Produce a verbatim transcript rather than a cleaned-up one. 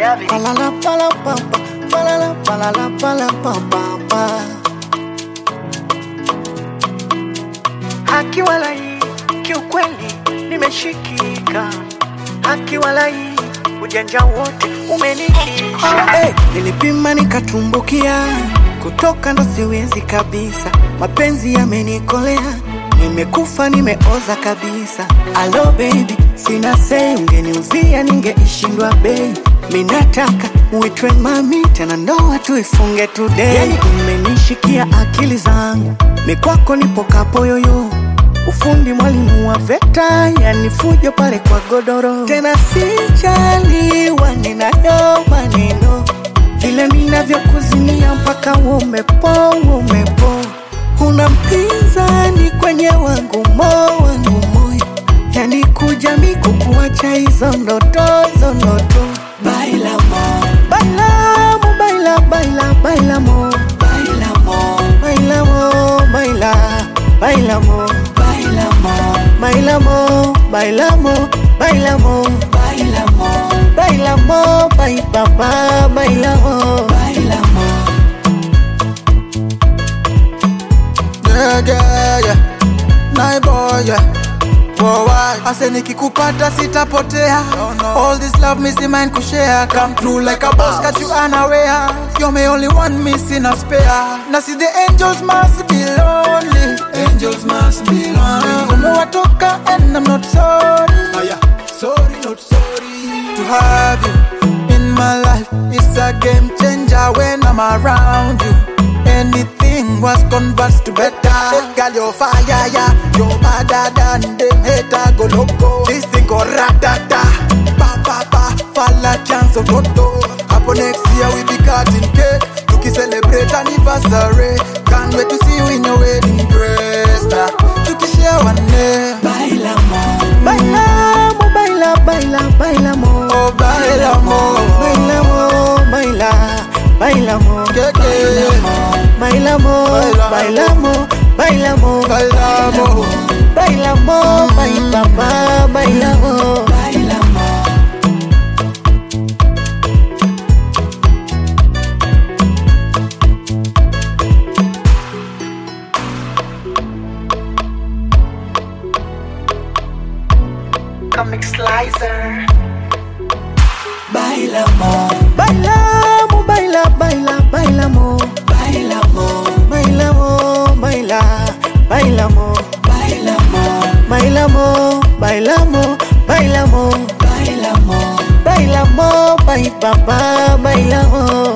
David. Palala pala papa, palala palala pala papa. Haki walai, kiukweli nimeshikika. Haki walai, ujanja wote umenikisha. Hey, nilipima nikatumbukia, kutoka ndo siwezi kabisa. Mapenzi yamenikolea, nimekufa nimeoza kabisa. Allo baby, sina say, ungeniuzia ningeishindwa bei. Minataka uitwe mami, tena ndoa tuifunge today. Yani umenishikia akili zangu, mikwako nipo kapoyoyo. Ufundi mwalimu wa veta, yani fujo pale kwa godoro. Tena sijaliwa ninayo maneno, vile ninavyo kuzimia mpaka umepo, umepo. Una mpinzani kwenye wangu mo, wangu moyo. Yani kuja miku kuwacha hizo ndoto, hizo ndoto. Baila mo, baila mo, baila, baila, baila mo. Baila mo, baila mo, baila, baila mo. Baila mo, baila mo, baila mo, baila mo. Baila mo, baila mo, baila papa, baila mo. Baila mo. Yeah, yeah, yeah. My boy, yeah. Whoa, why? Ase nikikupata sitapotea. No, no. All this love missing mine kushare. Come through like a boss, got you unaware. You're my only one missing a spare. Now see the angels must be lonely. Angels must be lonely. Umewatoka and I'm not sorry. Oh, yeah. Sorry, not sorry. To have you in my life, it's a game changer when I'm around you. Anything was converted to better. Girl, you're fire, yeah. You're better than them hater go loco. This thing go ratata. Pa pa pa, falla chance of toto. Happen next year we be cutting cake. Tuki celebrate anniversary. Can't wait to see you in your wedding dress. Tuki share one day. Baila mo, baila mo, baila, baila, baila mo. Oh, baila mo, baila mo, baila, baila mo. Baila mo, baila mo, baila mo, baila mo, baila mo, baila papa, baila mo, baila mo. Comic Slicer. Baila mo, baila mo, baila, baila, baila mo. Baila mo, baila mo, baila, baila mo. Baila mo, baila mo, baila mo, baila mo. Baila mo, baila mo, baila papa, baila mo.